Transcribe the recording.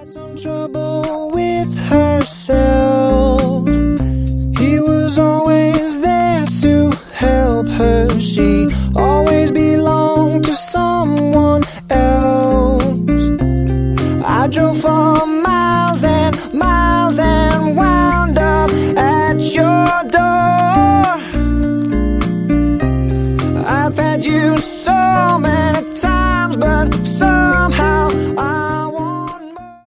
Some trouble with herself. He was always there to help her. She always belonged to someone else. I drove for my